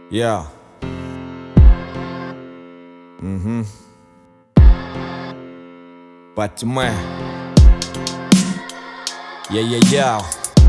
Я. Патьме. Я.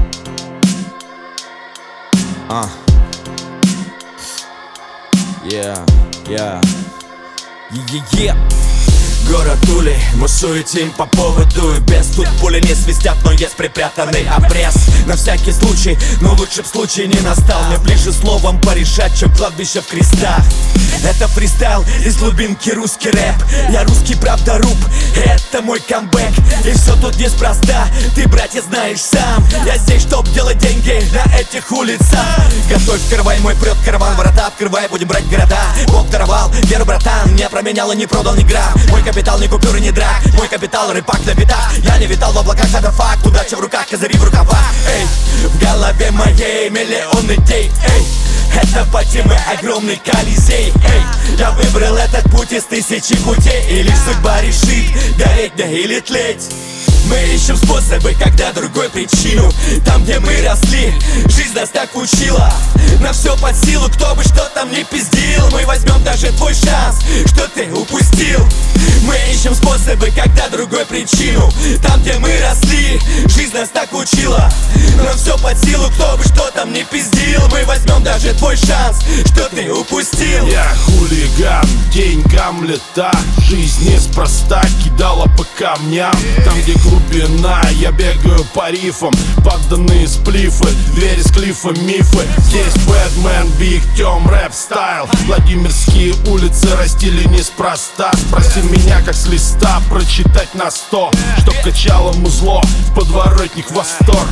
Город Тули, мы суетим по поводу и без. Тут пули не свистят, но есть припрятанный обрез. На всякий случай, но лучше б случай не настал. Мне ближе словом порешать, чем кладбище в крестах. Это фристайл из глубинки, русский рэп. Я русский правдоруб, это мой камбэк. И все тут неспроста, ты, братья, знаешь сам. Я здесь, чтоб делать деньги на этих улицах. Готовь, открывай, мой прет караван. Ворота открывай, будем брать города. Бог даровал веру, братан, не променял и не продал ни грамм. Мой капитал не купюры, не драк. Мой капитал рыбак на битах. Я не витал в облаках, это факт. Удача в руках, козыри в рукавах. Эй, в голове моей миллион идей. Эй, это Патьме, огромный колизей. Эй, я выбрал этот путь из тысячи путей. И лишь судьба решит, гореть мне или тлеть. Мы ищем способы, когда другой причину. Там, где мы росли, жизнь нас так учила. На все под силу, кто бы что там ни пиздил. Мы возьмем даже твой шанс, что ты упустил. Мы ищем способы, когда другой причину. Там, где мы росли, жизнь нас так учила. На все под силу, кто бы что там ни пиздил. Мы возьмем даже твой шанс, что ты упустил. Я хулиган, деньгам лета. Жизнь неспроста кидала по камням. Там, где глубина, я бегаю по рифам. Подданные сплифы, двери с клифа, мифы. Здесь Бэтмен, Биг Тём, рэп стайл. Владимирские улицы растили неспроста. Спроси меня, как с листа прочитать на 100. Чтоб качало музло, в подворотник восторг.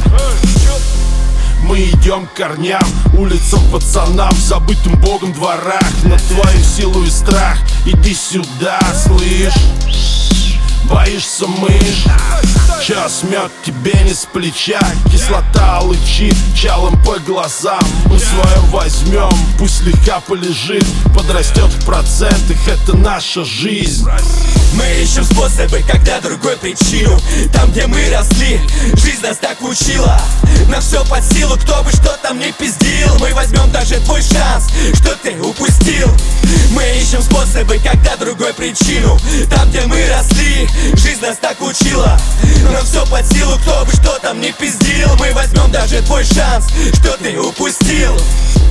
Мы идем к корням, улицам, пацанам, забытым богом дворах. На твою силу и страх, иди сюда, слышь. Боишься мышь? Чё смет тебе не с плеча? Кислота лычит чалом по глазам. Мы свое возьмем, пусть слегка полежит. Подрастет в процентах, это наша жизнь. Мы ищем способы, когда другой причину. Там, где мы росли, жизнь нас так учила. На все под силу, кто бы что там ни пиздил. Мы возьмем даже твой шанс, что ты упустил. Мы ищем способы, когда другой причину. Там, где мы росли, жизнь нас так учила. На все под силу, кто бы что там ни пиздил. Мы возьмем даже твой шанс, что ты упустил.